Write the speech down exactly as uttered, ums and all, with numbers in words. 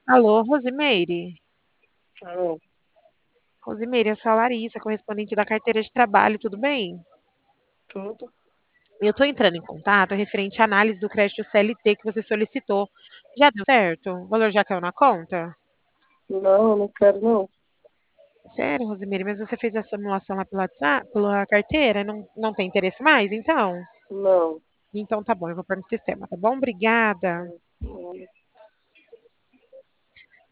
Alô, Rosimeire? Alô, Rosimeire, eu sou a Larissa, correspondente da carteira de trabalho, tudo bem? tudo? Eu estou entrando em contato referente à análise do crédito C L T que você solicitou. Já deu certo? O valor já caiu na conta? Não, não quero não. Sério, Rosimeire, mas você fez a simulação lá pelo WhatsApp, pela carteira? Não, não tem interesse mais, então? Não. Então tá bom, eu vou pôr no sistema, tá bom? Obrigada. Não.